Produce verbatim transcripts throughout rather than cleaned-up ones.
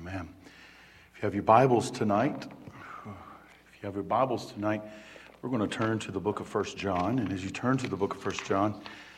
Amen. If you have your Bibles tonight, if you have your Bibles tonight, we're going to turn to the book of First John. And as you turn to the book of First John,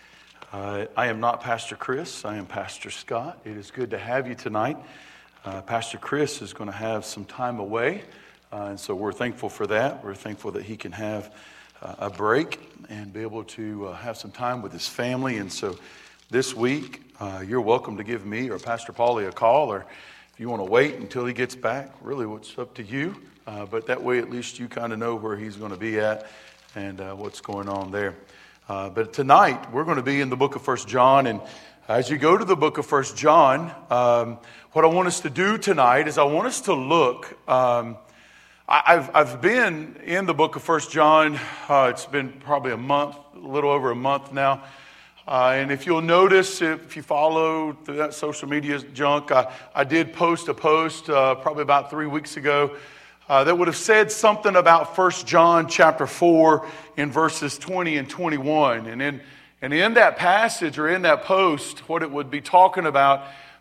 uh, I am not Pastor Chris. I am Pastor Scott. It is good to have you tonight. Uh, Pastor Chris is going to have some time away, uh, and so we're thankful for that. We're thankful that he can have uh, a break and be able to uh, have some time with his family. And so this week, uh, you're welcome to give me or Pastor Paulie a call, or if you want to wait until he gets back, really it's up to you. Uh, but that way at least you kind of know where he's going to be at and uh, what's going on there. Uh, but tonight we're going to be in the book of First John. And as you go to the book of First John, um, what I want us to do tonight is I want us to look. Um, I, I've, I've been in the book of First John. Uh, it's been probably a month, a little over a month now. Uh, and if you'll notice, if you follow through that social media junk, I, I did post a post uh, probably about three weeks ago uh, that would have said something about First John chapter four in verses twenty and twenty-one. And in, and in that passage or in that post, what it would be talking about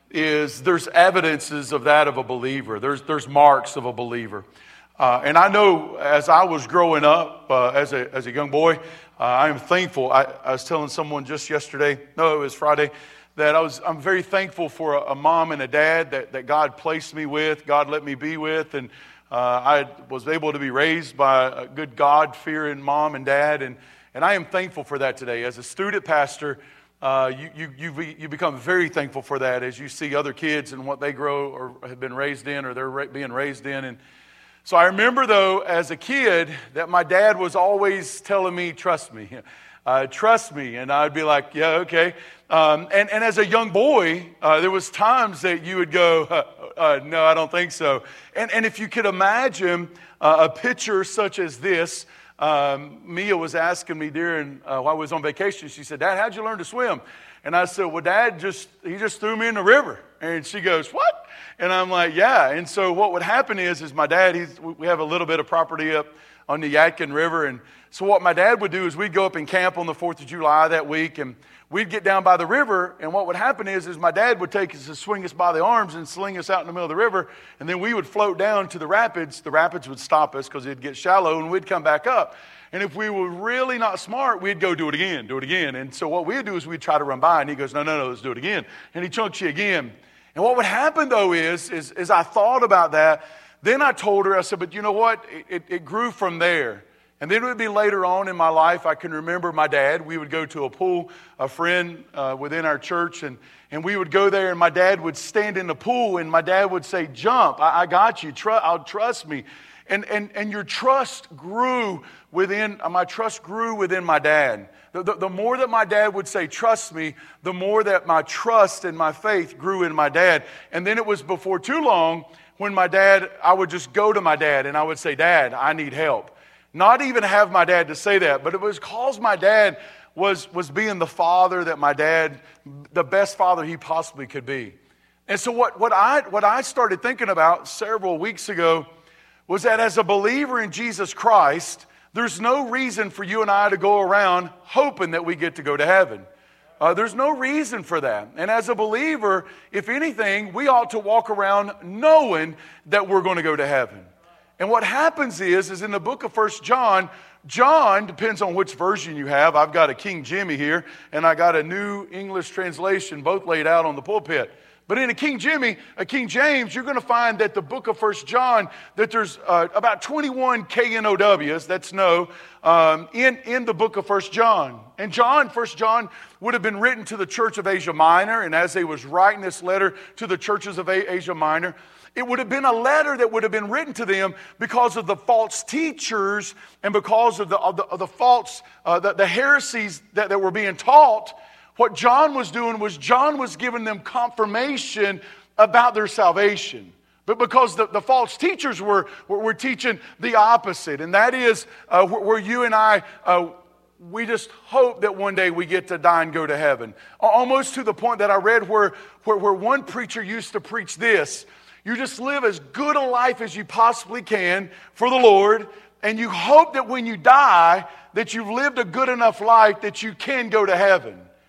is there's evidences of that of a believer. There's, there's marks of a believer. Uh, and I know as I was growing up uh, as a as a young boy, uh, I am thankful. I, I was telling someone just yesterday, no, it was Friday, that I was I'm very thankful for a, a mom and a dad that, that God placed me with, God let me be with, and uh, I was able to be raised by a good God-fearing mom and dad, and and I am thankful for that today. As a student pastor, uh, you you you you become very thankful for that as you see other kids and what they grow or have been raised in, or they're ra- being raised in, and so I remember, though, as a kid, that my dad was always telling me, trust me, uh, trust me. And I'd be like, yeah, okay. Um, and, and as a young boy, uh, there was times that you would go, uh, uh, no, I don't think so. And, and if you could imagine uh, a picture such as this, um, Mia was asking me during, uh, while I was on vacation, she said, Dad, how'd you learn to swim? And I said, well, Dad, just he just threw me in the river. And she goes, what? And I'm like, yeah. And so what would happen is, is my dad, he's, we have a little bit of property up on the Yadkin River. And so what my dad would do is we'd go up and camp on the fourth of July that week. And we'd get down by the river. And what would happen is, is my dad would take us to swing us by the arms and sling us out in the middle of the river. And then we would float down to the rapids. The rapids would stop us because it'd get shallow, and we'd come back up. And if we were really not smart, we'd go do it again, do it again. And so what we'd do is we'd try to run by, and he goes, no, no, no, let's do it again. And he chunks you again. And what would happen, though, is, is, is I thought about that. Then I told her, I said, but you know what? It, it, it grew from there. And then it would be later on in my life, I can remember my dad. We would go to a pool, a friend uh, within our church, and, and we would go there, and my dad would stand in the pool, and my dad would say, jump, I, I got you, Tr- I'll trust me. And, and, and your trust grew within, my trust grew within my dad. The, the, the more that my dad would say, trust me, the more that my trust and my faith grew in my dad. And then it was before too long when my dad, I would just go to my dad and I would say, Dad, I need help. Not even have my dad to say that, but it was because my dad was, was being the father that my dad, the best father he possibly could be. And so what, what, I, what I started thinking about several weeks ago was that as a believer in Jesus Christ, there's no reason for you and I to go around hoping that we get to go to heaven. Uh, there's no reason for that. And as a believer, if anything, we ought to walk around knowing that we're going to go to heaven. And what happens is, is in the book of First John, John, depends on which version you have. I've got a King Jimmy here, and I got a New English translation, both laid out on the pulpit. But in a King Jimmy, a King James, you're going to find that the book of First John, that there's uh, about twenty-one K N O Ws, that's no, um, in, in the book of First John. And John, First John, would have been written to the church of Asia Minor. And as they was writing this letter to the churches of Asia Minor, it would have been a letter that would have been written to them because of the false teachers and because of the, of the, of the false, uh, the, the heresies that, that were being taught. What John was doing was John was giving them confirmation about their salvation. But because the, the false teachers were, were, were teaching the opposite. And that is uh, where, where you and I, uh, we just hope that one day we get to die and go to heaven. Almost to the point that I read where, where, where one preacher used to preach this. You just live as good a life as you possibly can for the Lord. And you hope that when you die, that you've lived a good enough life that you can go to heaven.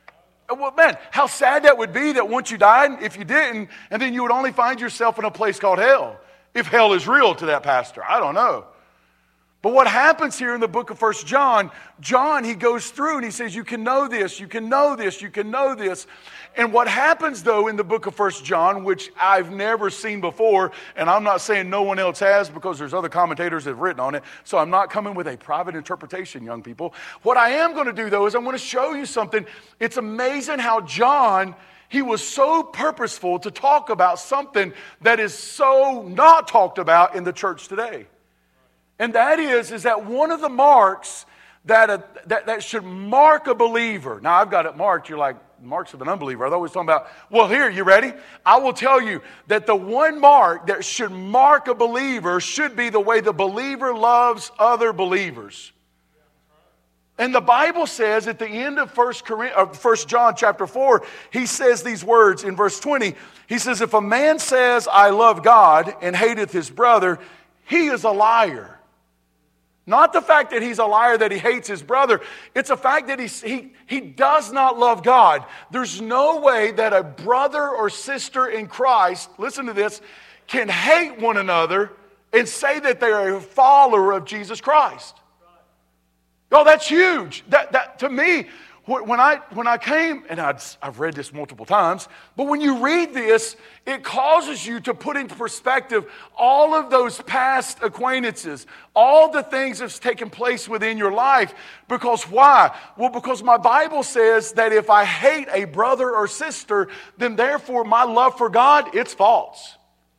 Well, man, how sad that would be that once you died, if you didn't, and then you would only find yourself in a place called hell. If hell is real to that pastor, I don't know. But what happens here in the book of First John, John, he goes through and he says, you can know this, you can know this, you can know this. And what happens, though, in the book of First John, which I've never seen before, and I'm not saying no one else has because there's other commentators that have written on it, so I'm not coming with a private interpretation, young people. What I am going to do, though, is I'm going to show you something. It's amazing how John, he was so purposeful to talk about something that is so not talked about in the church today. And that is, is that one of the marks that, a, that that should mark a believer. Now, I've got it marked. You're like, marks of an unbeliever. I was always talking about, well, here, you ready? I will tell you that the one mark that should mark a believer should be the way the believer loves other believers. And the Bible says at the end of First John chapter four, he says these words in verse twenty. He says, if a man says, I love God and hateth his brother, he is a liar. Not the fact that he's a liar, that he hates his brother. It's a fact that he, he, he does not love God. There's no way that a brother or sister in Christ, listen to this, can hate one another and say that they are a follower of Jesus Christ. Oh, that's huge. That, that to me, when I, when I came, and I'd, I've read this multiple times, but when you read this, it causes you to put into perspective all of those past acquaintances, all the things that's taken place within your life. Because why? Well, because my Bible says that if I hate a brother or sister, then therefore my love for God, it's false.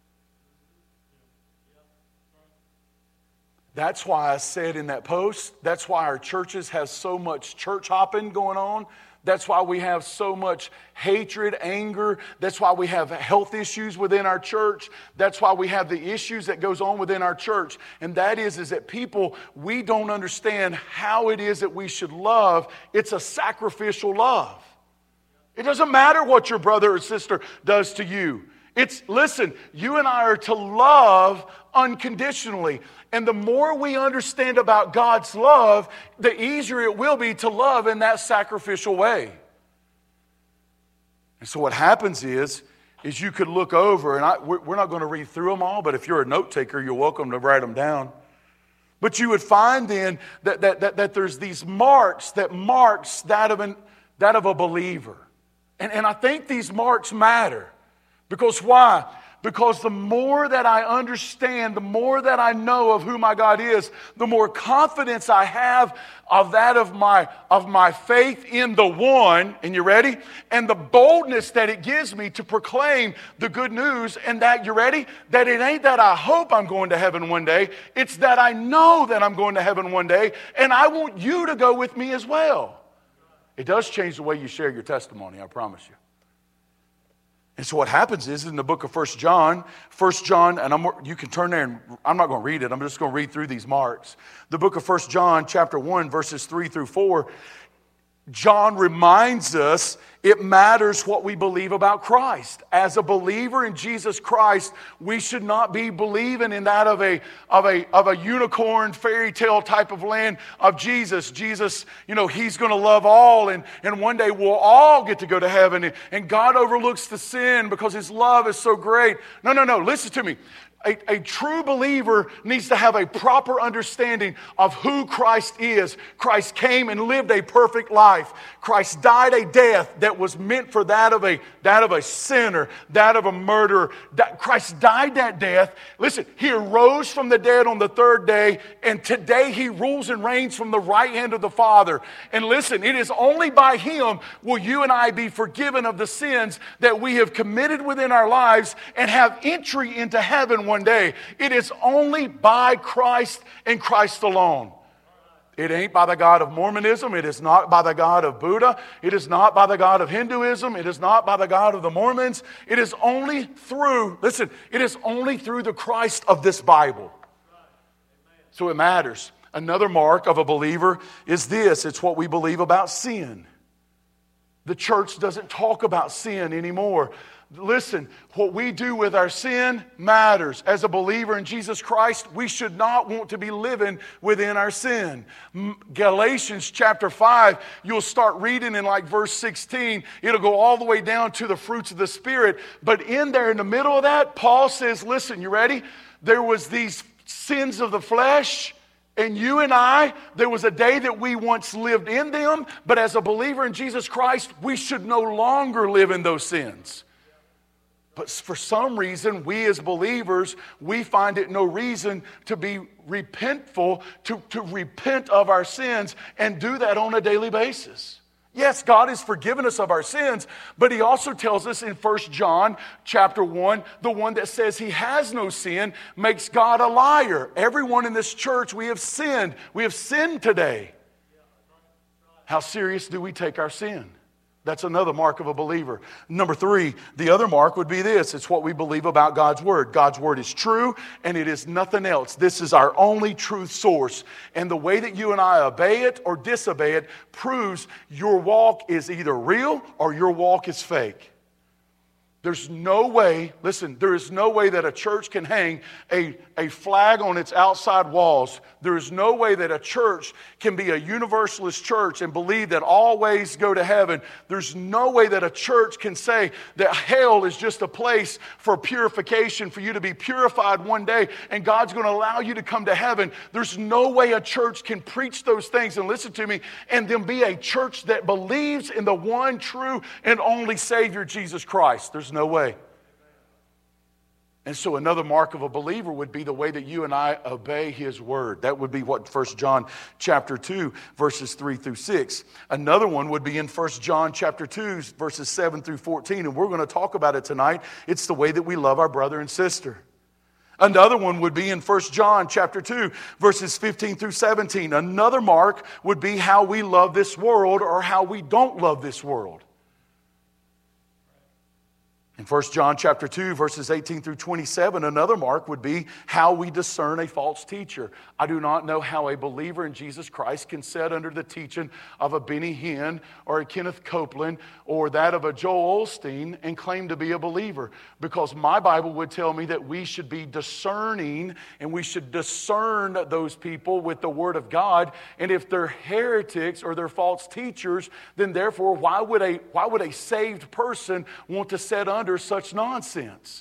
That's why I said in that post, that's why our churches have so much church hopping going on. That's why we have so much hatred, anger. That's why we have health issues within our church. That's why we have the issues that goes on within our church. And that is, is that people, we don't understand how it is that we should love. It's a sacrificial love. It doesn't matter what your brother or sister does to you. It's, listen, you and I are to love unconditionally. And the more we understand about God's love, the easier it will be to love in that sacrificial way. And so what happens is, is you could look over, and I, we're not going to read through them all, but if you're a note taker, you're welcome to write them down. But you would find then that, that, that, that there's these marks that marks that of, an, that of a believer. And, and I think these marks matter. Because why? Because the more that I understand, the more that I know of who my God is, the more confidence I have of that of my, of my faith in the one, and you ready? And the boldness that it gives me to proclaim the good news, and that, you ready? That it ain't that I hope I'm going to heaven one day, it's that I know that I'm going to heaven one day, and I want you to go with me as well. It does change the way you share your testimony, I promise you. And so what happens is in the book of First John, First John, and I'm, you can turn there and I'm not going to read it. I'm just going to read through these marks. The book of First John, chapter one, verses three through four, John reminds us it matters what we believe about Christ. As a believer in Jesus Christ, we should not be believing in that of a, of a, of a unicorn fairy tale type of land of Jesus. Jesus, you know, He's going to love all, and, and one day we'll all get to go to heaven, and, and God overlooks the sin because His love is so great. No, no, no, listen to me. A, a true believer needs to have a proper understanding of who Christ is. Christ came and lived a perfect life. Christ died a death that was meant for that of a, that of a sinner, that of a murderer. That Christ died that death. Listen, He arose from the dead on the third day, and today He rules and reigns from the right hand of the Father. And listen, it is only by Him will you and I be forgiven of the sins that we have committed within our lives and have entry into heaven one day. It is only by Christ and Christ alone. It ain't by the God of Mormonism. It is not by the God of Buddha. It is not by the God of Hinduism. It is not by the God of the Mormons. It is only through, listen, it is only through the Christ of this Bible. So it matters. Another mark of a believer is this. It's what we believe about sin. The church doesn't talk about sin anymore. Listen, what we do with our sin matters. As a believer in Jesus Christ, we should not want to be living within our sin. Galatians chapter five, you'll start reading in like verse sixteen. It'll go all the way down to the fruits of the Spirit. But in there, in the middle of that, Paul says, listen, you ready? There was these sins of the flesh. And you and I, there was a day that we once lived in them, but as a believer in Jesus Christ, we should no longer live in those sins. But for some reason, we as believers, we find it no reason to be repentful, to, to repent of our sins and do that on a daily basis. Yes, God has forgiven us of our sins, but He also tells us in First John chapter one, the one that says He has no sin makes God a liar. Everyone in this church, we have sinned. We have sinned today. How serious do we take our sin? That's another mark of a believer. Number three, the other mark would be this. It's what we believe about God's Word. God's Word is true, and it is nothing else. This is our only truth source. And the way that you and I obey it or disobey it proves your walk is either real or your walk is fake. There's no way, listen, there is no way that a church can hang a, a flag on its outside walls. There is no way that a church can be a universalist church and believe that all ways go to heaven. There's no way that a church can say that hell is just a place for purification, for you to be purified one day, and God's going to allow you to come to heaven. There's no way a church can preach those things, and listen to me, and then be a church that believes in the one true and only Savior, Jesus Christ. There's no way. And so another mark of a believer would be the way that you and I obey His Word. That would be what First John chapter two, verses three through six. Another one would be in First John chapter two, verses seven through fourteen. And we're going to talk about it tonight. It's the way that we love our brother and sister. Another one would be in First John chapter two, verses fifteen through seventeen. Another mark would be how we love this world or how we don't love this world. In First John chapter two, verses eighteen through twenty-seven, another mark would be how we discern a false teacher. I do not know how a believer in Jesus Christ can sit under the teaching of a Benny Hinn or a Kenneth Copeland or that of a Joel Osteen and claim to be a believer. Because my Bible would tell me that we should be discerning and we should discern those people with the Word of God. And if they're heretics or they're false teachers, then therefore why would a, why would a saved person want to sit under Under such nonsense?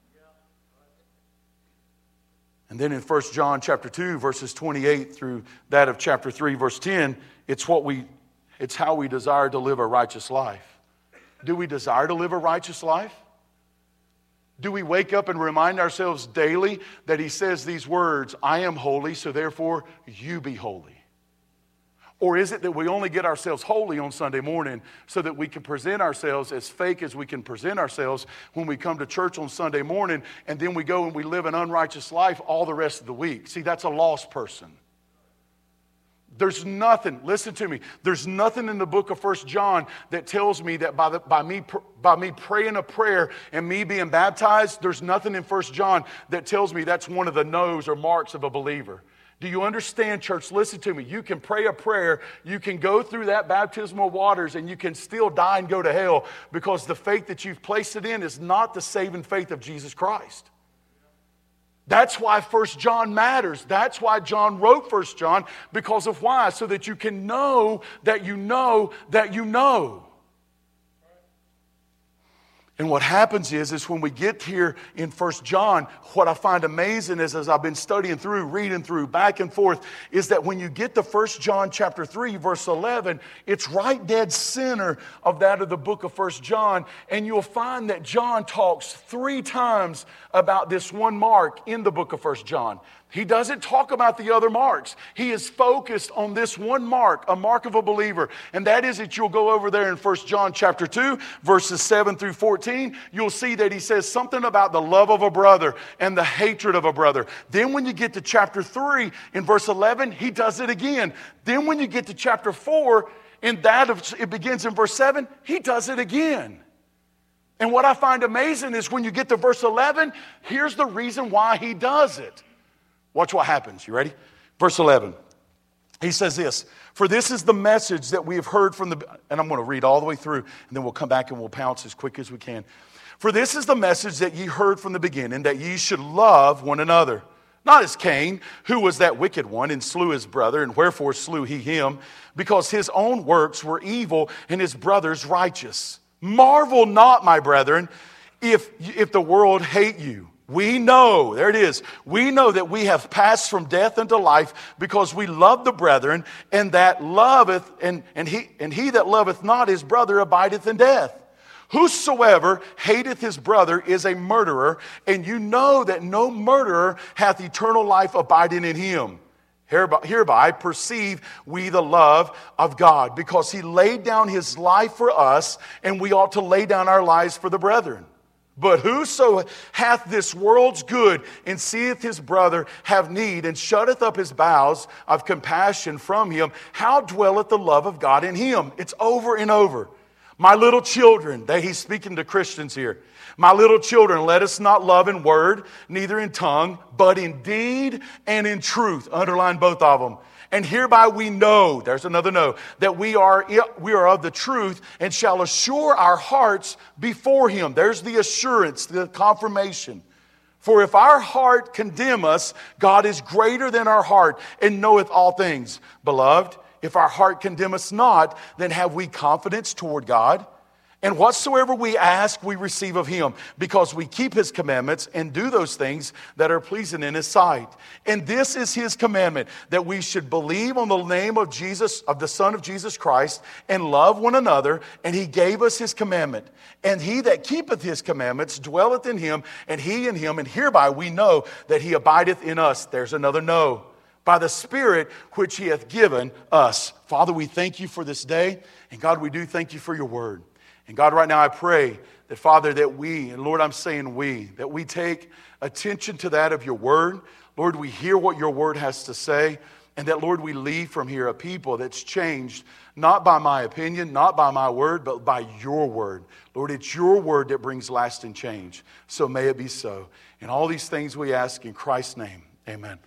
And then in First John chapter two, verses twenty-eight through that of chapter three, verse ten, it's what we, it's how we desire to live a righteous life. Do we desire to live a righteous life? Do we wake up and remind ourselves daily that He says these words, I am holy, so therefore you be holy? Or is it that we only get ourselves holy on Sunday morning so that we can present ourselves as fake as we can present ourselves when we come to church on Sunday morning, and then we go and we live an unrighteous life all the rest of the week? See, that's a lost person. There's nothing, listen to me, there's nothing in the book of First John that tells me that by, the, by, me, by me praying a prayer and me being baptized, there's nothing in First John that tells me that's one of the no's or marks of a believer. Do you understand, church? Listen to me. You can pray a prayer, you can go through that baptismal waters, and you can still die and go to hell because the faith that you've placed it in is not the saving faith of Jesus Christ. That's why First John matters. That's why John wrote First John, because of why? So that you can know that you know that you know. And what happens is, is when we get here in First John, what I find amazing is, as I've been studying through, reading through, back and forth, is that when you get to First John chapter three, verse eleven, it's right dead center of that of the book of First John. And you'll find that John talks three times about this one mark in the book of First John. He doesn't talk about the other marks. He is focused on this one mark, a mark of a believer. And that is that you'll go over there in First John chapter two, verses seven through fourteen. You'll see that he says something about the love of a brother and the hatred of a brother. Then when you get to chapter three, in verse eleven, he does it again. Then when you get to chapter four, in that of, it begins in verse seven, he does it again. And what I find amazing is when you get to verse eleven, here's the reason why he does it. Watch what happens. You ready? Verse eleven. He says this, For this is the message that we have heard from the, and I'm going to read all the way through, and then we'll come back and we'll pounce as quick as we can. For this is the message that ye heard from the beginning, that ye should love one another. Not as Cain, who was that wicked one, and slew his brother, and wherefore slew he him? Because his own works were evil, and his brother's righteous. Marvel not, my brethren, if, if the world hate you. We know, there it is, we know that we have passed from death unto life because we love the brethren, and that loveth, and, and, he, and he that loveth not his brother abideth in death. Whosoever hateth his brother is a murderer, and you know that no murderer hath eternal life abiding in him. Hereby, hereby perceive we the love of God, because he laid down his life for us, and we ought to lay down our lives for the brethren. But whoso hath this world's good, and seeth his brother have need, and shutteth up his bowels of compassion from him, how dwelleth the love of God in him? It's over and over. My little children, that he's speaking to Christians here. My little children, let us not love in word, neither in tongue, but in deed and in truth. Underline both of them. And hereby we know, there's another no, that we are, we are of the truth, and shall assure our hearts before him. There's the assurance, the confirmation. For if our heart condemn us, God is greater than our heart, and knoweth all things. Beloved, if our heart condemn us not, then have we confidence toward God. And whatsoever we ask, we receive of him, because we keep his commandments and do those things that are pleasing in his sight. And this is his commandment, that we should believe on the name of Jesus, of the Son of Jesus Christ, and love one another. And he gave us his commandment. And he that keepeth his commandments dwelleth in him, and he in him. And hereby we know that he abideth in us. There's another no. By the Spirit which he hath given us. Father, we thank you for this day. And God, we do thank you for your word. And God, right now I pray that, Father, that we, and Lord, I'm saying we, that we take attention to that of your word. Lord, we hear what your word has to say. And that, Lord, we leave from here a people that's changed, not by my opinion, not by my word, but by your word. Lord, it's your word that brings lasting change. So may it be so. And all these things we ask in Christ's name. Amen.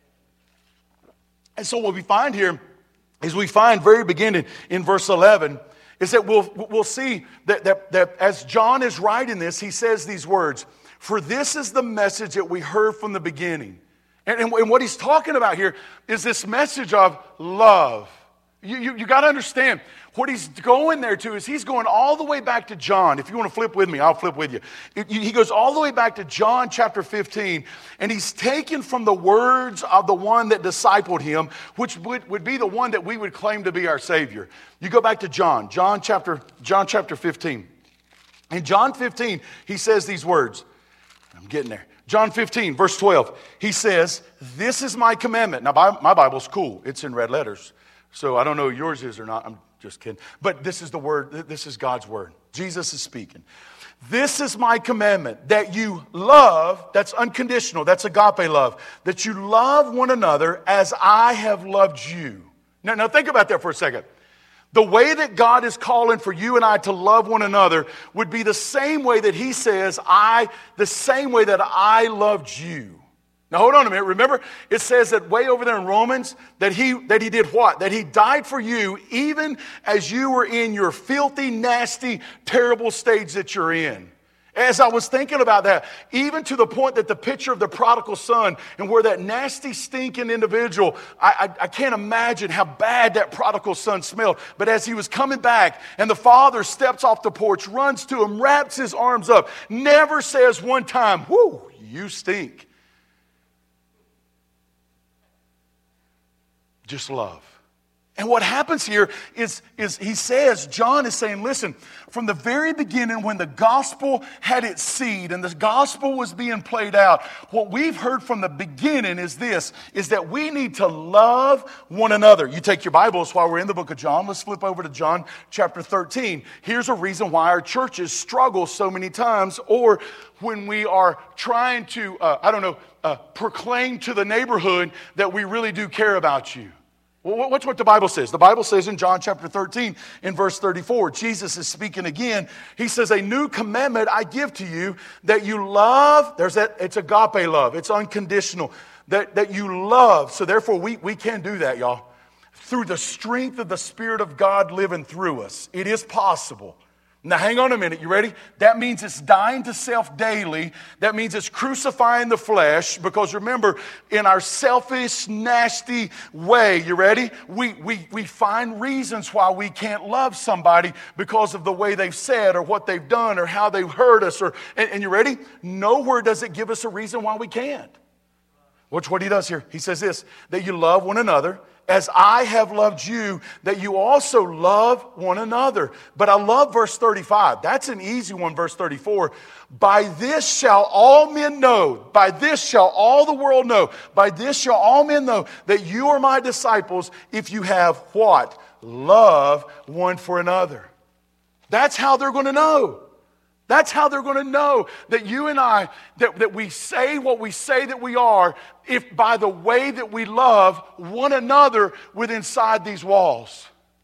And so what we find here is we find very beginning in verse eleven is that we'll, we'll see that, that, that as John is writing this, he says these words, for this is the message that we heard from the beginning. And, and, and what he's talking about here is this message of love. You, you, you got to understand, what he's going there to is he's going all the way back to John. If you want to flip with me, I'll flip with you. It, he goes all the way back to John chapter fifteen, and he's taken from the words of the one that discipled him, which would, would be the one that we would claim to be our Savior. You go back to John, John chapter, John chapter fifteen. In John fifteen, he says these words. I'm getting there. John fifteen, verse twelve, he says, this is my commandment. Now, my Bible's cool. It's in red letters. So I don't know if yours is or not. I'm just kidding. But this is the word. This is God's word. Jesus is speaking. This is my commandment, that you love, that's unconditional, that's agape love, that you love one another as I have loved you. Now, now think about that for a second. The way that God is calling for you and I to love one another would be the same way that he says, I, the same way that I loved you. Now hold on a minute. Remember, it says that way over there in Romans that he that he did what? That he died for you even as you were in your filthy, nasty, terrible stage that you're in. As I was thinking about that, even to the point that the picture of the prodigal son and where that nasty, stinking individual, I, I, I can't imagine how bad that prodigal son smelled. But as he was coming back and the father steps off the porch, runs to him, wraps his arms up, never says one time, whoo, you stink. Just love. And what happens here is, is he says, John is saying, listen, from the very beginning when the gospel had its seed and the gospel was being played out, what we've heard from the beginning is this, is that we need to love one another. You take your Bibles while we're in the book of John. Let's flip over to John chapter thirteen. Here's a reason why our churches struggle so many times, or when we are trying to, uh, I don't know, uh, proclaim to the neighborhood that we really do care about you. Well, what's what the Bible says? The Bible says in John chapter thirteen, in verse thirty-four, Jesus is speaking again. He says, a new commandment I give to you, that you love. There's that, it's agape love. It's unconditional. That, that you love. So therefore, we, we can do that, y'all. through the strength of the Spirit of God living through us. It is possible. Now hang on a minute, you ready? That means it's dying to self daily. That means it's crucifying the flesh, because remember, in our selfish, nasty way, you ready? We, we, we find reasons why we can't love somebody because of the way they've said or what they've done or how they've hurt us. Or, and, and you ready? Nowhere does it give us a reason why we can't. Watch what he does here. He says this, that you love one another as I have loved you, that you also love one another. But I love verse thirty-five. That's an easy one, verse thirty-four. By this shall all men know, by this shall all the world know, by this shall all men know that you are my disciples if you have what? Love one for another. That's how they're going to know. That's how they're going to know that you and I, that, that we say what we say that we are, if by the way that we love one another within inside these walls.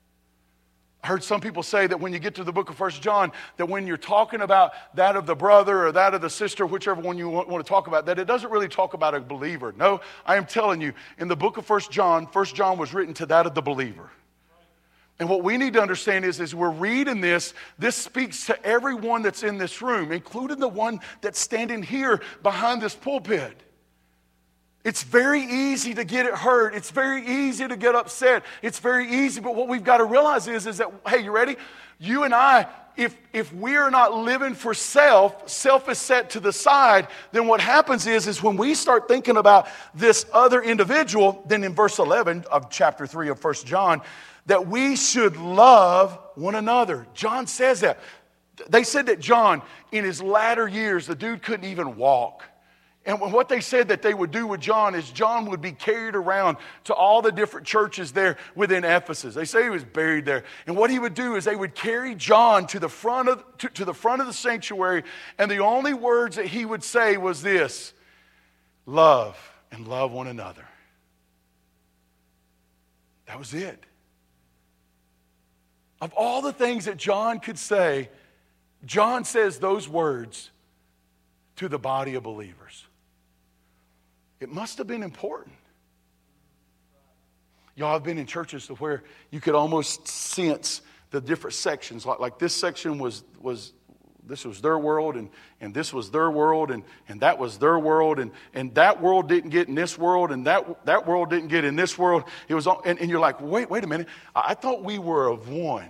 I heard some people say that when you get to the book of First John, that when you're talking about that of the brother or that of the sister, whichever one you want, want to talk about, that it doesn't really talk about a believer. No, I am telling you, in the book of First John, First John was written to that of the believer. And what we need to understand is, as we're reading this, this speaks to everyone that's in this room, including the one that's standing here behind this pulpit. It's very easy to get it hurt. It's very easy to get upset. It's very easy, but what we've got to realize is, is that, hey, you ready? You and I, if, if we're not living for self, self is set to the side, then what happens is, is when we start thinking about this other individual, then in verse eleven of chapter three of First John, that we should love one another. John says that. They said that John, in his latter years, the dude couldn't even walk. And what they said that they would do with John is John would be carried around to all the different churches there within Ephesus. They say he was buried there. And what he would do is they would carry John to the front of, to, to the front of the sanctuary, and the only words that he would say was this: love and love one another. That was it. Of all the things that John could say, John says those words to the body of believers. It must have been important. Y'all have been in churches to where you could almost sense the different sections. Like, like this section was, was this was their world, and, and this was their world, and, and that was their world, and, and that world didn't get in this world, and that, that world didn't get in this world. It was, all, and, and you're like, wait, wait a minute. I, I thought we were of one.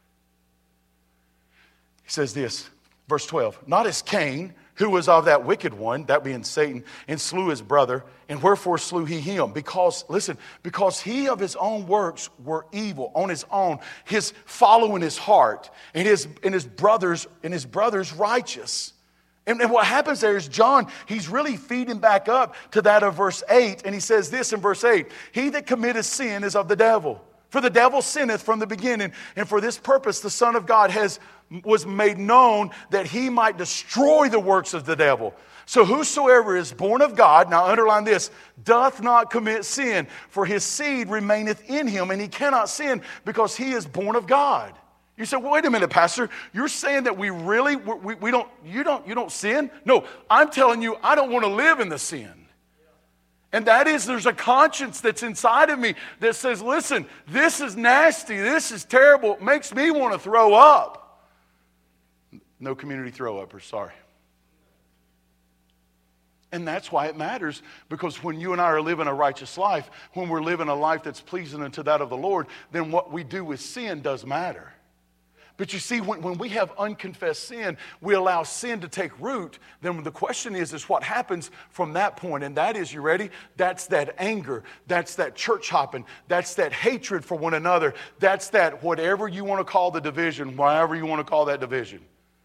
He says this, verse twelve, not as Cain, who was of that wicked one, that being Satan, and slew his brother. And wherefore slew he him? Because, listen, because he of his own works were evil, on his own, his following his heart, and his and his brothers and his brothers righteous. And, and what happens there is John, he's really feeding back up to that of verse eight, and he says this in verse eight: he that committeth sin is of the devil. For the devil sinneth from the beginning, and for this purpose the Son of God has was made known, that he might destroy the works of the devil. So whosoever is born of God, now underline this, doth not commit sin, for his seed remaineth in him, and he cannot sin because he is born of God. You say, well, wait a minute, Pastor, you're saying that we really, we, we don't, you don't, you don't sin? No, I'm telling you, I don't want to live in the sin. And that is, there's a conscience that's inside of me that says, listen, this is nasty, this is terrible, it makes me want to throw up. No community throw-uppers, sorry. And that's why it matters, because when you and I are living a righteous life, when we're living a life that's pleasing unto that of the Lord, then what we do with sin does matter. But you see, when, when we have unconfessed sin, we allow sin to take root, then the question is, is what happens from that point? And that is, you ready? That's that anger. That's that church hopping. That's that hatred for one another. That's that whatever you want to call the division, whatever you want to call that division.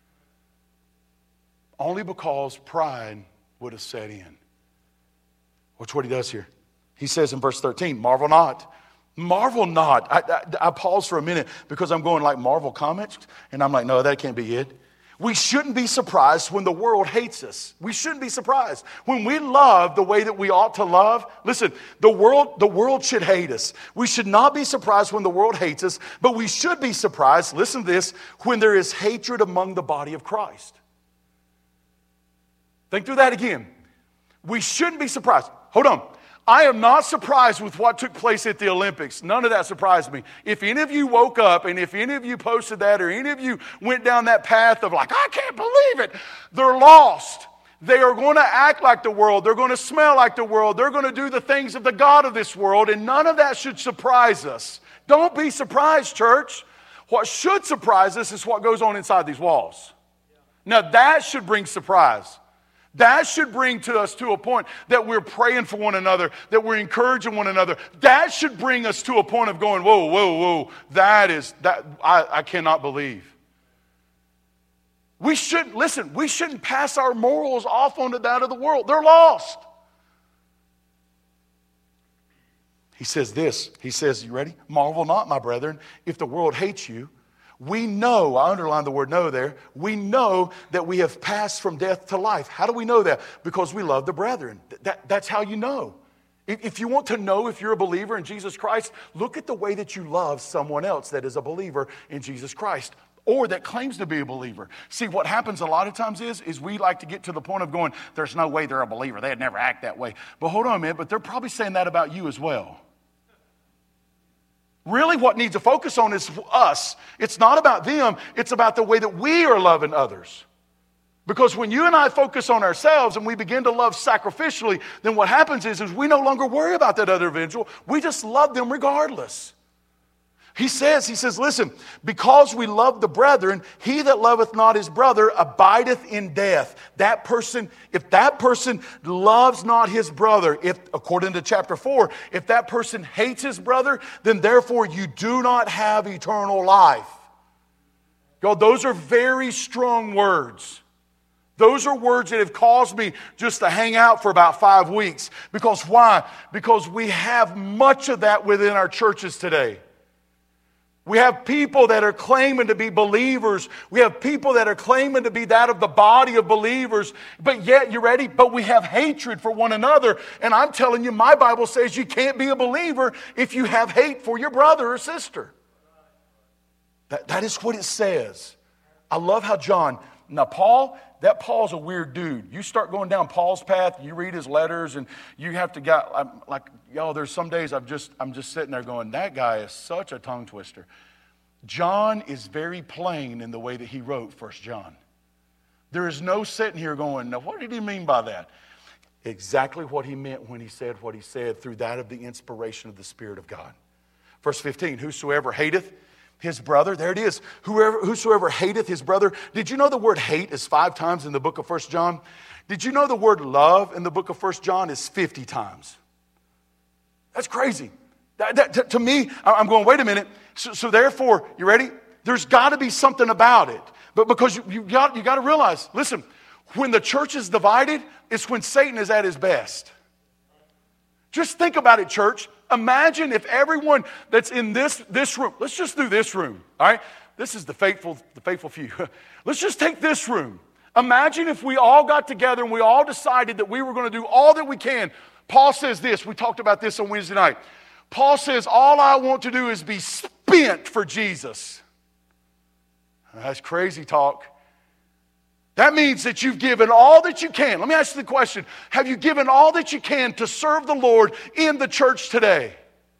Only because pride would have set in. Watch what he does here. He says in verse thirteen, marvel not. Marvel not. I, I, I pause for a minute because I'm going like Marvel Comics, and I'm like, no, that can't be it. We shouldn't be surprised when the world hates us. We shouldn't be surprised. When we love the way that we ought to love, listen, the world, the world should hate us. We should not be surprised when the world hates us, but we should be surprised, listen to this, when there is hatred among the body of Christ. Think through that again. We shouldn't be surprised. Hold on. I am not surprised with what took place at the Olympics. None of that surprised me. If any of you woke up and if any of you posted that or any of you went down that path of like, I can't believe it, they're lost. They are going to act like the world. They're going to smell like the world. They're going to do the things of the God of this world, and none of that should surprise us. Don't be surprised, church. What should surprise us is what goes on inside these walls. Now, that should bring surprise. That should bring to us to a point that we're praying for one another, that we're encouraging one another. That should bring us to a point of going, whoa, whoa, whoa, that is, that I, I cannot believe. We shouldn't, listen, we shouldn't pass our morals off onto that of the world. They're lost. He says this, he says, you ready? Marvel not, my brethren, if the world hates you. We know, I underline the word know there, we know that we have passed from death to life. How do we know that? Because we love the brethren. That, that's how you know. If, if you want to know if you're a believer in Jesus Christ, look at the way that you love someone else that is a believer in Jesus Christ, or that claims to be a believer. See, what happens a lot of times is, is we like to get to the point of going, there's no way they're a believer. They'd never act that way. But hold on a minute, but they're probably saying that about you as well. Really what needs to focus on is us. It's not about them. It's about the way that we are loving others. Because when you and I focus on ourselves and we begin to love sacrificially, then what happens is, is we no longer worry about that other individual. We just love them regardless. He says, he says, listen, because we love the brethren, he that loveth not his brother abideth in death. That person, if that person loves not his brother, if, according to chapter four, if that person hates his brother, then therefore you do not have eternal life. God, those are very strong words. Those are words that have caused me just to hang out for about five weeks. Because why? Because we have much of that within our churches today. We have people that are claiming to be believers. We have people that are claiming to be that of the body of believers. But yet, you ready? But we have hatred for one another. And I'm telling you, my Bible says you can't be a believer if you have hate for your brother or sister. That, that is what it says. I love how John, now Paul, that Paul's a weird dude. You start going down Paul's path, you read his letters, and you have to get, I'm like, y'all, there's some days I've just, I'm just sitting there going, that guy is such a tongue twister. John is very plain in the way that he wrote First John. There is no sitting here going, now what did he mean by that? Exactly what he meant when he said what he said through that of the inspiration of the Spirit of God. Verse fifteen, whosoever hateth his brother, there it is, whoever, whosoever hateth his brother. Did you know the word hate is five times in the book of First John? Did you know the word love in the book of First John is fifty times? That's crazy. That, that, to, to me, I'm going, wait a minute. So, so therefore, you ready? There's got to be something about it. But because you, you got you got to realize, listen, when the church is divided, it's when Satan is at his best. Just think about it, church. Imagine if everyone that's in this, this room, let's just do this room, all right? This is the faithful, the faithful few. Let's just take this room. Imagine if we all got together and we all decided that we were going to do all that we can. Paul says this. We talked about this on Wednesday night. Paul says, all I want to do is be spent for Jesus. That's crazy talk. That means that you've given all that you can. Let me ask you the question. Have you given all that you can to serve the Lord in the church today?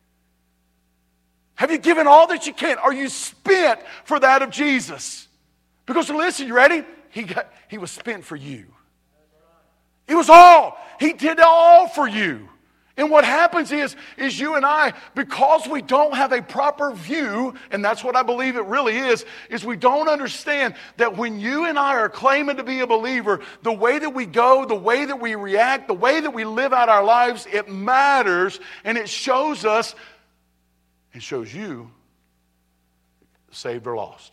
Have you given all that you can? Are you spent for that of Jesus? Because listen, you ready? He, got, he was spent for you. It was all. He did all for you. And what happens is, is you and I, because we don't have a proper view, and that's what I believe it really is, is we don't understand that when you and I are claiming to be a believer, the way that we go, the way that we react, the way that we live out our lives, it matters, and it shows us, it shows you, saved or lost.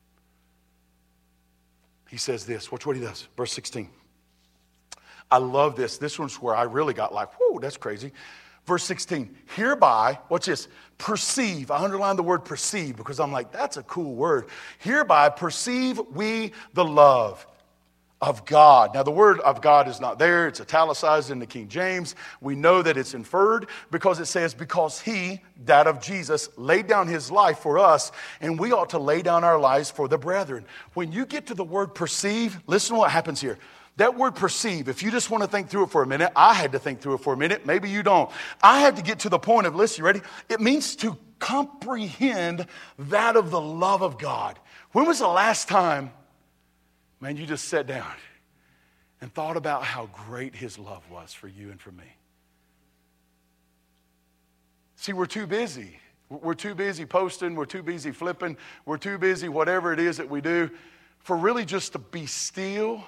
He says this. Watch what he does. Verse sixteen. I love this. This one's where I really got like, whoa, that's crazy. Verse sixteen, hereby, watch this, perceive. I underline the word perceive because I'm like, that's a cool word. Hereby perceive we the love of God. Now, the word of God is not there. It's italicized in the King James. We know that it's inferred because it says, because he, that of Jesus, laid down his life for us, and we ought to lay down our lives for the brethren. When you get to the word perceive, listen to what happens here. That word perceive, if you just want to think through it for a minute, I had to think through it for a minute. Maybe you don't. I had to get to the point of, listen, you ready? It means to comprehend that of the love of God. When was the last time, man, you just sat down and thought about how great his love was for you and for me? See, we're too busy. We're too busy posting. We're too busy flipping. We're too busy whatever it is that we do for really just to be still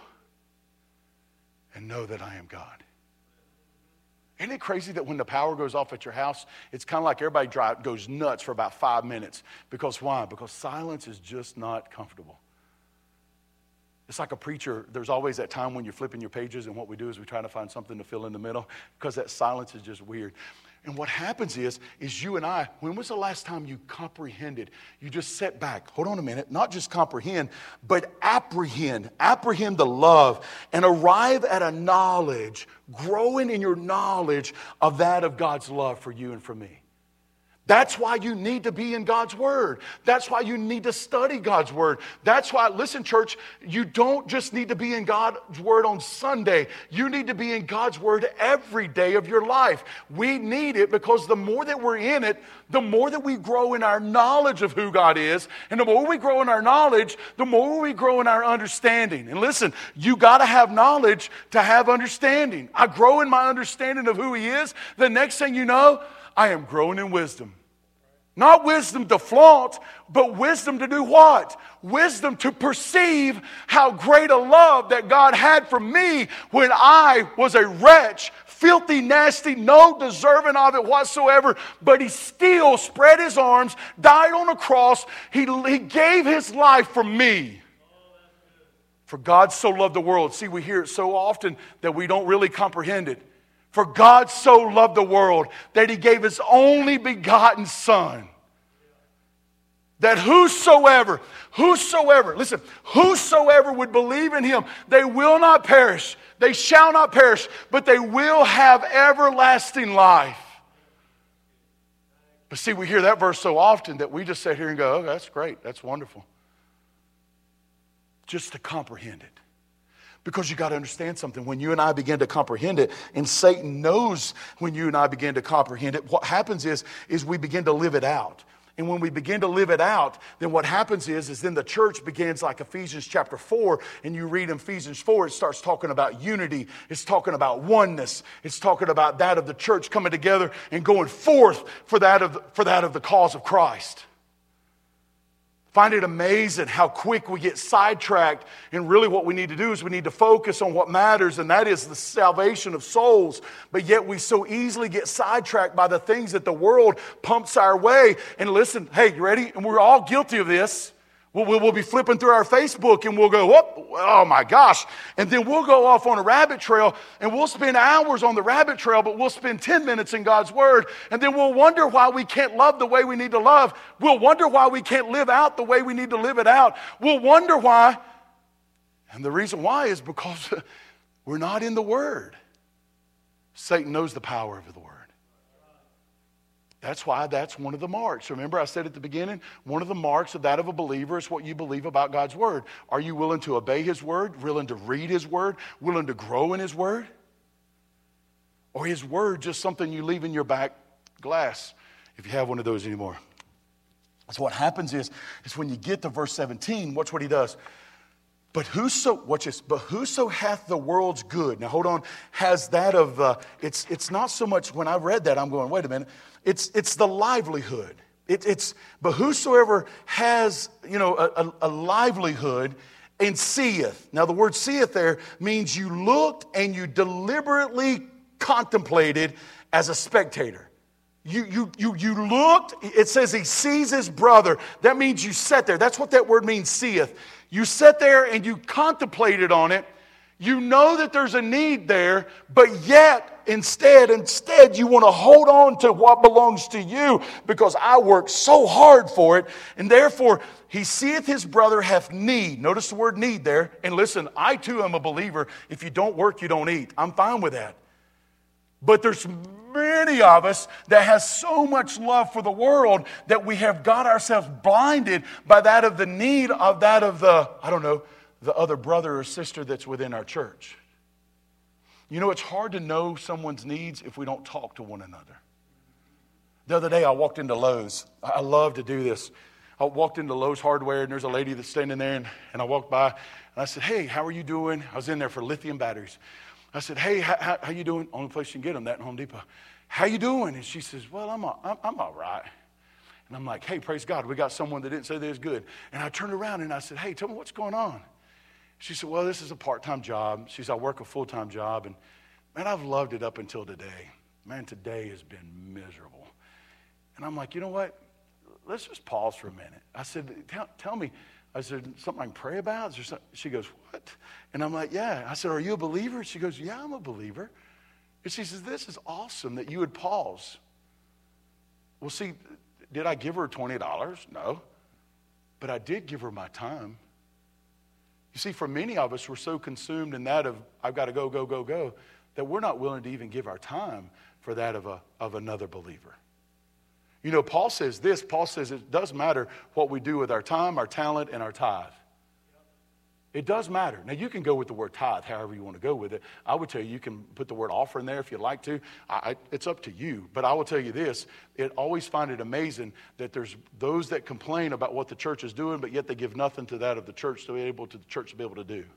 and know that I am God. Isn't it crazy that when the power goes off at your house, it's kind of like everybody drive, goes nuts for about five minutes. Because why? Because silence is just not comfortable. It's like a preacher. There's always that time when you're flipping your pages, and what we do is we try to find something to fill in the middle because that silence is just weird. And what happens is, is you and I, when was the last time you comprehended? You just sat back, hold on a minute, not just comprehend, but apprehend, apprehend the love and arrive at a knowledge, growing in your knowledge of that of God's love for you and for me. That's why you need to be in God's Word. That's why you need to study God's Word. That's why, listen, church, you don't just need to be in God's Word on Sunday. You need to be in God's Word every day of your life. We need it because the more that we're in it, the more that we grow in our knowledge of who God is. And the more we grow in our knowledge, the more we grow in our understanding. And listen, you got to have knowledge to have understanding. I grow in my understanding of who He is. The next thing you know, I am growing in wisdom. Not wisdom to flaunt, but wisdom to do what? Wisdom to perceive how great a love that God had for me when I was a wretch, filthy, nasty, no deserving of it whatsoever, but He still spread His arms, died on a cross. He, he gave His life for me. For God so loved the world. See, we hear it so often that we don't really comprehend it. For God so loved the world that He gave His only begotten Son. That whosoever, whosoever, listen, whosoever would believe in Him, they will not perish. They shall not perish, but they will have everlasting life. But see, we hear that verse so often that we just sit here and go, oh, that's great, that's wonderful. Just to comprehend it. Because you got to understand something. When you and I begin to comprehend it, and Satan knows when you and I begin to comprehend it, what happens is, is we begin to live it out. And when we begin to live it out, then what happens is, is then the church begins like Ephesians chapter four, and you read Ephesians four, it starts talking about unity. It's talking about oneness. It's talking about that of the church coming together and going forth for that of the, for that of the cause of Christ. Find it amazing how quick we get sidetracked, and really what we need to do is we need to focus on what matters, and that is the salvation of souls. But yet we so easily get sidetracked by the things that the world pumps our way. And listen, hey, you ready? And we're all guilty of this. We'll, we'll be flipping through our Facebook and we'll go, oh, oh my gosh. And then we'll go off on a rabbit trail and we'll spend hours on the rabbit trail, but we'll spend ten minutes in God's Word. And then we'll wonder why we can't love the way we need to love. We'll wonder why we can't live out the way we need to live it out. We'll wonder why. And the reason why is because we're not in the Word. Satan knows the power of the Word. That's why that's one of the marks. Remember I said at the beginning, one of the marks of that of a believer is what you believe about God's Word. Are you willing to obey His Word, willing to read His Word, willing to grow in His Word? Or His Word just something you leave in your back glass, if you have one of those anymore? So what happens is, is when you get to verse seventeen, watch what he does. But whoso, watch this, but whoso hath the world's good. Now hold on, has that of, uh, it's it's not so much, when I read that, I'm going, wait a minute. It's it's the livelihood. It, it's, but whosoever has, you know, a, a, a livelihood and seeth. Now the word seeth there means you looked and you deliberately contemplated as a spectator. You, you, you, you looked, it says he sees his brother. That means you sat there. That's what that word means, seeth. You sat there and you contemplated on it. You know that there's a need there, but yet, instead, instead, you want to hold on to what belongs to you because I worked so hard for it. And therefore, he seeth his brother hath need. Notice the word need there. And listen, I too am a believer. If you don't work, you don't eat. I'm fine with that. But there's many of us that has so much love for the world that we have got ourselves blinded by that of the need of that of the, I don't know, the other brother or sister that's within our church. You know, it's hard to know someone's needs if we don't talk to one another. The other day I walked into Lowe's. I love to do this. I walked into Lowe's Hardware, and there's a lady that's standing there, and, and I walked by, and I said, hey, how are you doing? I was in there for lithium batteries. I said, hey, how, how, how you doing? Only place you can get them, that in Home Depot. How you doing? And she says, well, I'm, a, I'm, I'm all right. And I'm like, hey, praise God, we got someone that didn't say they was good. And I turned around, and I said, hey, tell me what's going on. She said, well, this is a part-time job. She said, I work a full-time job, and, man, I've loved it up until today. Man, today has been miserable. And I'm like, you know what? Let's just pause for a minute. I said, tell, tell me, I said, something I can pray about? Is there something? She goes, what? And I'm like, yeah. I said, are you a believer? She goes, yeah, I'm a believer. And she says, this is awesome that you would pause. Well, see, did I give her twenty dollars? No. But I did give her my time. You see, for many of us, we're so consumed in that of, I've got to go, go, go, go, that we're not willing to even give our time for that of a of another believer. You know, Paul says this. Paul says it does matter what we do with our time, our talent, and our tithe. It does matter. Now, you can go with the word tithe however you want to go with it. I would tell you, you can put the word offer in there if you'd like to. I, I, it's up to you. But I will tell you this. It always find it amazing that there's those that complain about what the church is doing, but yet they give nothing to that of the church to be able to the church to be able to do.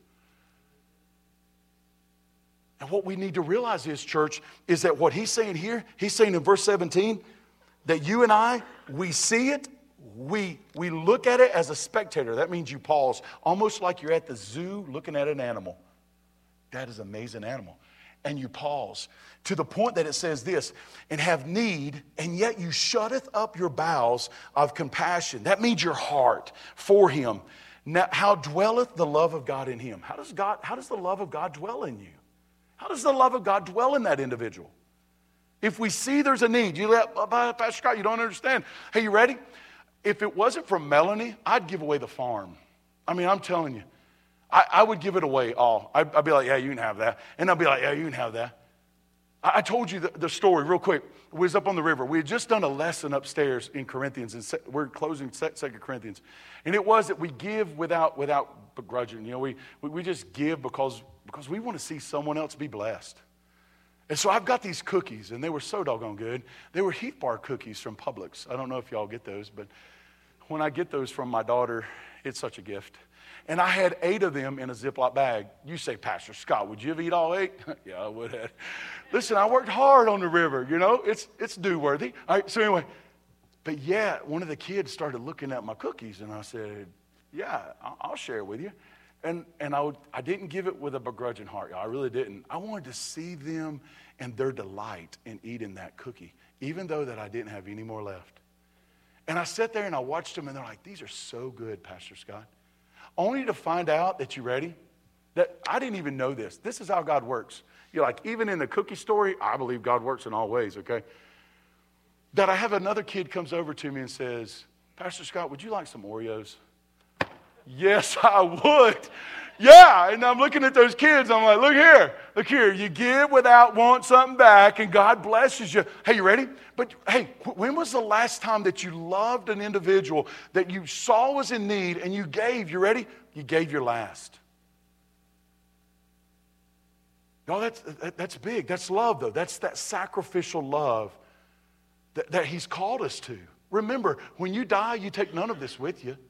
And what we need to realize is, church, is that what he's saying here, he's saying in verse seventeen, that you and I, we see it, we we look at it as a spectator. That means you pause, almost like you're at the zoo looking at an animal. That is an amazing animal. And you pause to the point that it says this, and have need, and yet you shutteth up your bowels of compassion. That means your heart for him. Now, how dwelleth the love of God in him? How does God, how does the love of God dwell in you? How does the love of God dwell in that individual? If we see there's a need, you let, Pastor Scott, you don't understand. Hey, you ready? If it wasn't for Melanie, I'd give away the farm. I mean, I'm telling you, I, I would give it away all. I'd, I'd be like, yeah, you can have that. And I'd be like, yeah, you can have that. I, I told you the, the story real quick. We was up on the river. We had just done a lesson upstairs in Corinthians, and we're closing Second Corinthians. And it was that we give without without begrudging. You know, we, we, we just give because, because we want to see someone else be blessed. And so I've got these cookies, and they were so doggone good. They were Heath Bar cookies from Publix. I don't know if y'all get those, but when I get those from my daughter, it's such a gift. And I had eight of them in a Ziploc bag. You say, Pastor Scott, would you have eat all eight? Yeah, I would have. Listen, I worked hard on the river, you know. It's it's due-worthy. All right, so anyway, but yeah, one of the kids started looking at my cookies, and I said, yeah, I'll, I'll share with you. And and I would, I didn't give it with a begrudging heart, y'all. I really didn't. I wanted to see them and their delight in eating that cookie, even though that I didn't have any more left. And I sat there and I watched them, and they're like, these are so good, Pastor Scott. Only to find out that, you ready? That I didn't even know this. This is how God works. You're like, even in the cookie story, I believe God works in all ways, okay? That I have another kid comes over to me and says, Pastor Scott, would you like some Oreos? Yes, I would. Yeah, and I'm looking at those kids. I'm like, look here. Look here. You give without want something back, and God blesses you. Hey, you ready? But, hey, when was the last time that you loved an individual that you saw was in need and you gave? You ready? You gave your last. No, that's, that's big. That's love, though. That's that sacrificial love that, that he's called us to. Remember, when you die, you take none of this with you.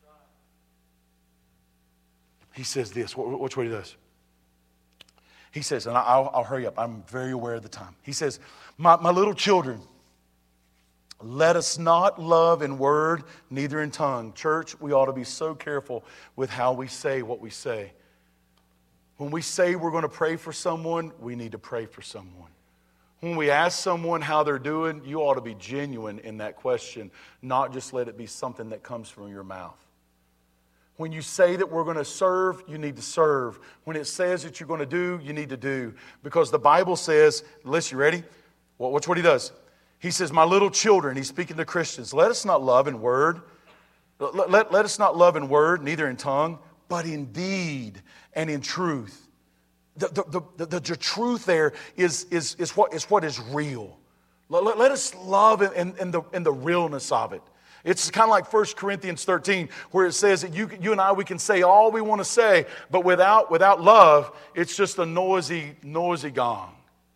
He says this. Watch what he does. He says, and I'll, I'll hurry up. I'm very aware of the time. He says, my, my little children, let us not love in word, neither in tongue. Church, we ought to be so careful with how we say what we say. When we say we're going to pray for someone, we need to pray for someone. When we ask someone how they're doing, you ought to be genuine in that question, not just let it be something that comes from your mouth. When you say that we're going to serve, you need to serve. When it says that you're going to do, you need to do. Because the Bible says, listen, you ready? Well, watch what he does. He says, my little children, he's speaking to Christians, let us not love in word. Let, let, let us not love in word, neither in tongue, but in deed and in truth. The, the, the, the, the truth there is, is, is, what, is what is real. Let, let, let us love in, in, in, the, in the realness of it. It's kind of like First Corinthians thirteen, where it says that you, you and I, we can say all we want to say, but without, without love, it's just a noisy, noisy gong.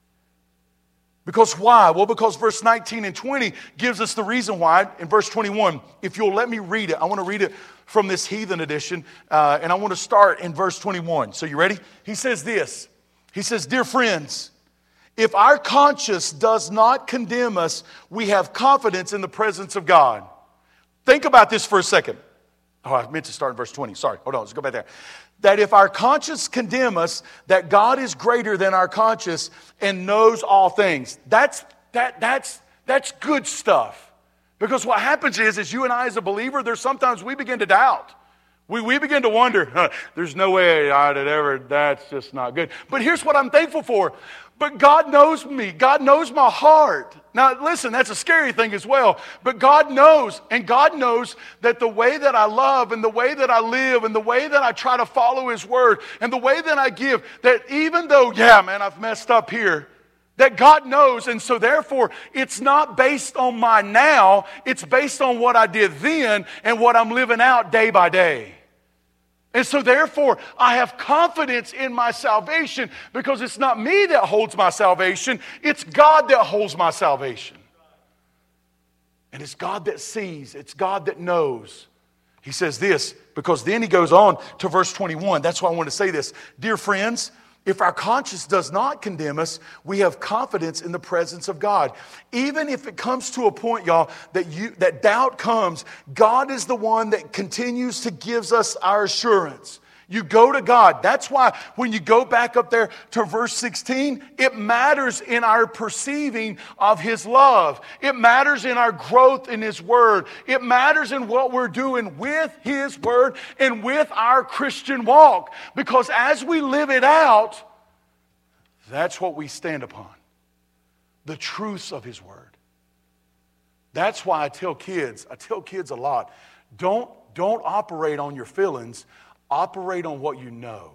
Because why? Well, because verse nineteen and twenty gives us the reason why. In verse twenty-one, if you'll let me read it, I want to read it from this heathen edition, uh, and I want to start in verse twenty-one. So you ready? He says this. He says, "Dear friends, if our conscience does not condemn us, we have confidence in the presence of God." Think about this for a second. Oh, I meant to start in verse twenty. Sorry. Hold on. Let's go back there. That if our conscience condemn us, that God is greater than our conscience and knows all things. That's that that's that's good stuff. Because what happens is, is you and I as a believer, there's sometimes we begin to doubt. We, we begin to wonder, huh, there's no way I'd ever, that's just not good. But here's what I'm thankful for. But God knows me. God knows my heart. Now, listen, that's a scary thing as well. But God knows, and God knows that the way that I love and the way that I live and the way that I try to follow His Word and the way that I give, that even though, yeah, man, I've messed up here, that God knows. And so therefore, it's not based on my now. It's based on what I did then and what I'm living out day by day. And so therefore, I have confidence in my salvation because it's not me that holds my salvation. It's God that holds my salvation. And it's God that sees. It's God that knows. He says this because then he goes on to verse twenty-one. That's why I want to say this. Dear friends, if our conscience does not condemn us, we have confidence in the presence of God. Even if it comes to a point, y'all, that you that doubt comes, God is the one that continues to gives us our assurance. You go to God. That's why when you go back up there to verse sixteen, it matters in our perceiving of His love. It matters in our growth in His Word. It matters in what we're doing with His Word and with our Christian walk. Because as we live it out, that's what we stand upon. The truths of His Word. That's why I tell kids, I tell kids a lot, don't, don't operate on your feelings. Operate on what you know.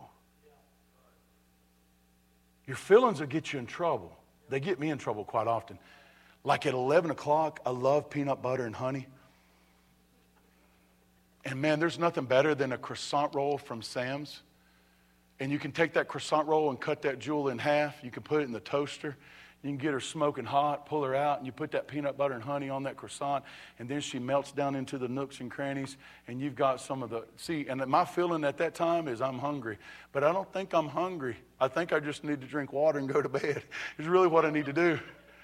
Your feelings will get you in trouble. They get me in trouble quite often. Like at eleven o'clock, I love peanut butter and honey. And man, there's nothing better than a croissant roll from Sam's. And you can take that croissant roll and cut that jewel in half. You can put it in the toaster. You can get her smoking hot, pull her out, and you put that peanut butter and honey on that croissant, and then she melts down into the nooks and crannies, and you've got some of the, see, and my feeling at that time is I'm hungry. But I don't think I'm hungry. I think I just need to drink water and go to bed. It's really what I need to do.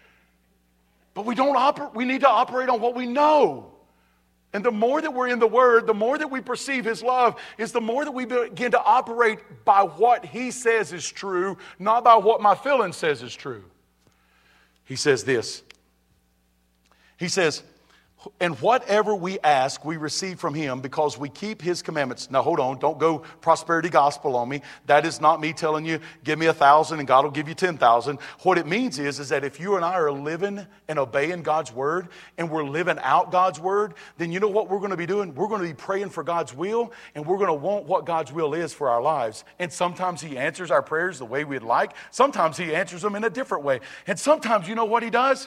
But we don't operate, we need to operate on what we know. And the more that we're in the Word, the more that we perceive His love, is the more that we begin to operate by what He says is true, not by what my feeling says is true. He says this. He says, and whatever we ask, we receive from Him because we keep His commandments. Now, hold on. Don't go prosperity gospel on me. That is not me telling you, give me a thousand and God will give you ten thousand. What it means is, is that if you and I are living and obeying God's Word and we're living out God's Word, then you know what we're going to be doing? We're going to be praying for God's will, and we're going to want what God's will is for our lives. And sometimes He answers our prayers the way we'd like. Sometimes He answers them in a different way. And sometimes, you know what He does?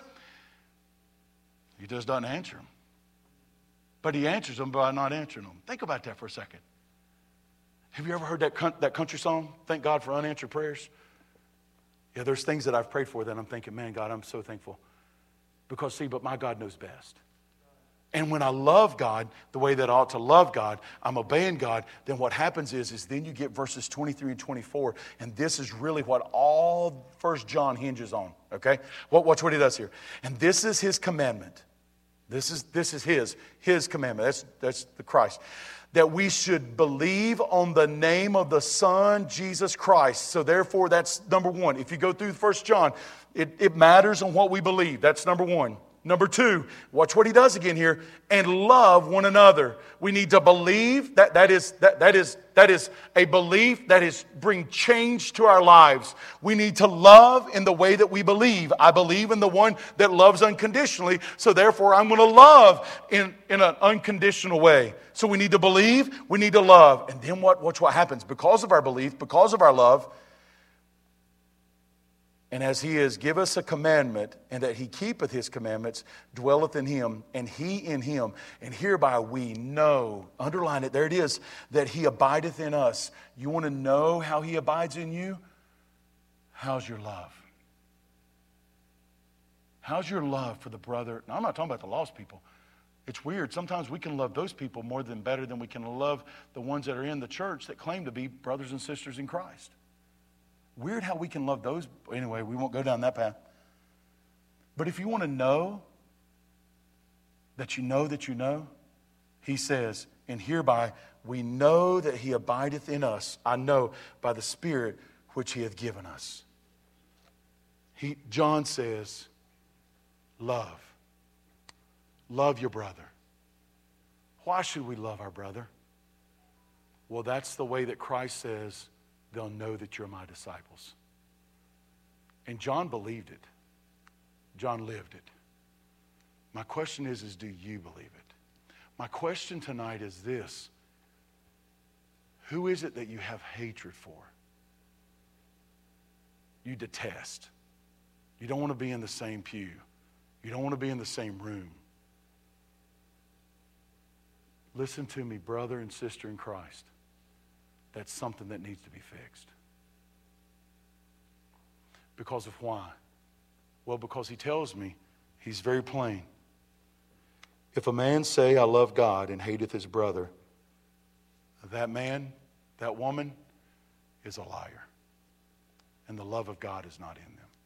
He just doesn't answer them. But He answers them by not answering them. Think about that for a second. Have you ever heard that, that country song, Thank God for Unanswered Prayers? Yeah, there's things that I've prayed for that I'm thinking, man, God, I'm so thankful. Because, see, but my God knows best. And when I love God the way that I ought to love God, I'm obeying God, then what happens is, is then you get verses twenty-three and twenty-four, and this is really what all First John hinges on, okay? Well, watch what he does here. And this is His commandment. This is, this is His, His commandment. That's, that's the Christ. That we should believe on the name of the Son, Jesus Christ. So therefore, that's number one. If you go through First John, it, it matters on what we believe. That's number one. Number two, watch what he does again here, and love one another. We need to believe, that, that, is, that, that, is, that is a belief that is bring change to our lives. We need to love in the way that we believe. I believe in the one that loves unconditionally, so therefore I'm going to love in, in an unconditional way. So we need to believe, we need to love. And then what, watch what happens. Because of our belief, because of our love, And as he has give us a commandment, and that he keepeth his commandments, dwelleth in him, and he in him. And hereby we know, underline it, there it is, that he abideth in us. You want to know how he abides in you? How's your love? How's your love for the brother? Now, I'm not talking about the lost people. It's weird. Sometimes we can love those people more than better than we can love the ones that are in the church that claim to be brothers and sisters in Christ. Weird how we can love those. Anyway, we won't go down that path. But if you want to know that you know that you know, he says, and hereby we know that he abideth in us. I know by the Spirit which he hath given us. He, John says, love. Love your brother. Why should we love our brother? Well, that's the way that Christ says, they'll know that you're my disciples. And John believed it. John lived it. My question is, is do you believe it? My question tonight is this. Who is it that you have hatred for? You detest. You don't want to be in the same pew. You don't want to be in the same room. Listen to me, brother and sister in Christ. That's something that needs to be fixed. Because of why? Well, because he tells me, he's very plain. If a man say, I love God, and hateth his brother, that man, that woman, is a liar. And the love of God is not in them.